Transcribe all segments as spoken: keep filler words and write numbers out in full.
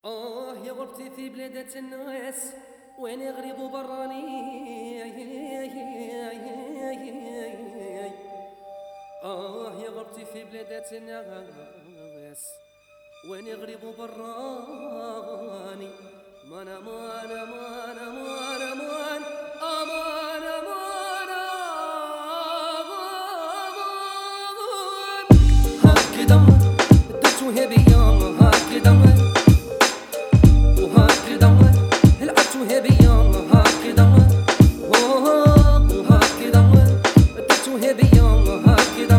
آه يا غربتي في بلادة الناس وين يغربوا براني. آه يا غربتي في بلادة الناس وين يغربوا براني. مانا مانا مانا مانا مانا أمانا مانا هكذا درتو هبيا هكذا وهكذا لعبتو هبيا هكذا وهكذا درتو هبيا هكذا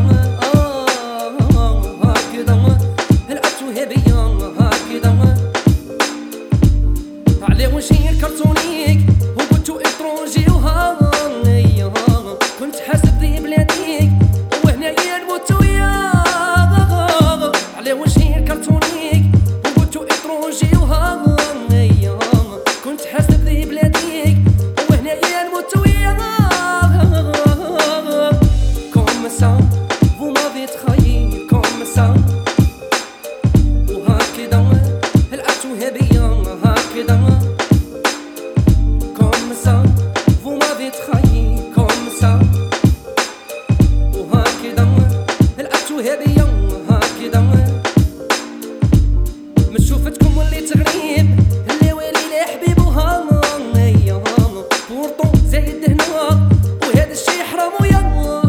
هكذا لعبتو هبيا هكذا على وجهي الكرتونيك وقلتو اترونجي وهايا كنت حاسب ذي بلاديك وهنايا نموت وياك على وجهي الكرتونيك وقلتو اترونجي وهايا كنت حاسب ذي بلاديك وهنايا نموت وياك. Comme ça vous m'avez trahi comme ça وهكذا لعبتو هبيا هكذا comme ça vous m'avez trahi comme ça وهكذا لعبتو هبيا هكذا من شوفتكم وليت غريب اللي ويلي لي حبيب وهايا بورطو زايد هنا وهذا الشي حرام ويا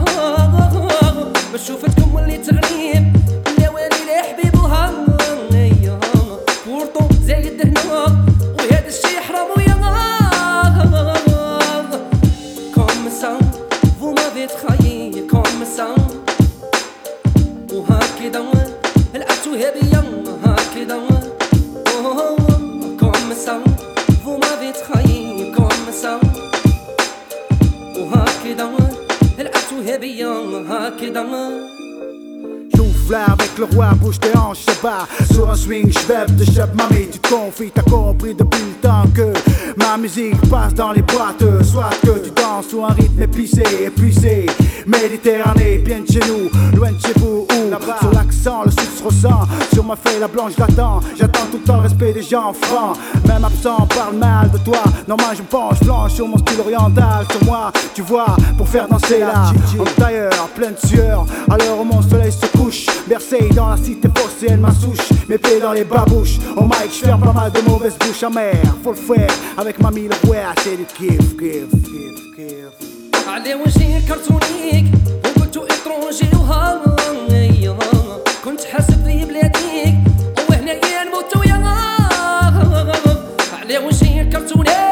من شوفتكم وليت غريب اللي ويلي لي حبيب وهايا بورطو زايد هنا وهذا الشي حرام ويا comme ça vous m'avez trahi comme ça وهكذا لعبتو هبيا هكذا comme ça vous m'avez trahi comme ça وهكذا لعبتو هبيا هكذا. Là avec le roi, bouge tes hanches, je bats sur un swing, je vève de chef, mamie, tu te confies, t'as compris depuis le temps que ma musique passe dans les boîtes. Soit que tu danses sous un rythme épicé, épuisé, Méditerranée, bien de chez nous, loin de chez vous, où sur l'accent, le sud se ressent, sur ma feuille la blanche j'attends, j'attends tout le temps le respect des gens francs, même absent parle mal de toi, normal je me penche, flanche sur mon style oriental, sur moi, tu vois, pour faire danser là, en tailleur, plein de sueur, à l'heure où mon soleil se couche, bercé dans la cité phocéenne, ma souche, mes pieds dans les babouches. Au mic, j'ferme pas mal de mauvaises bouches amères. Faut le faire avec mamie le roi, c'est du kiff, kiff, kiff, kiff. على وجهي الكرتونيك وقلتو اترونجي وهايا كنت حاسب ذي بلاديك وهنايا نموت وياك على وجهي الكرتونيك